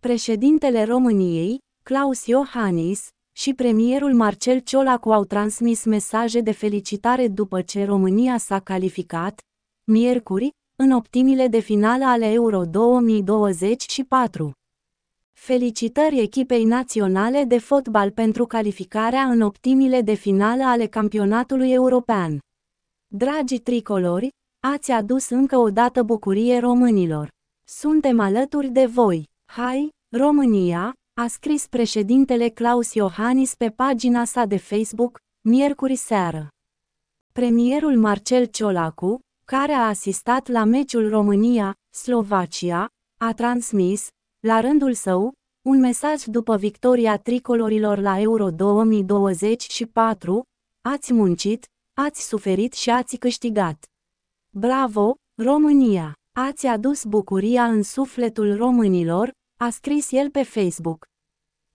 Președintele României, Klaus Iohannis, și premierul Marcel Ciolacu au transmis mesaje de felicitare după ce România s-a calificat, miercuri, în optimile de finală ale Euro 2024. Felicitări echipei naționale de fotbal pentru calificarea în optimile de finală ale campionatului european. Dragi tricolori, ați adus încă o dată bucurie românilor. Suntem alături de voi. Hai, România, a scris președintele Klaus Iohannis pe pagina sa de Facebook, miercuri seară. Premierul Marcel Ciolacu, care a asistat la meciul România-Slovacia, a transmis, la rândul său, un mesaj după victoria tricolorilor la Euro 2024: ați muncit, ați suferit și ați câștigat. Bravo, România! Ați adus bucuria în sufletul românilor, a scris el pe Facebook.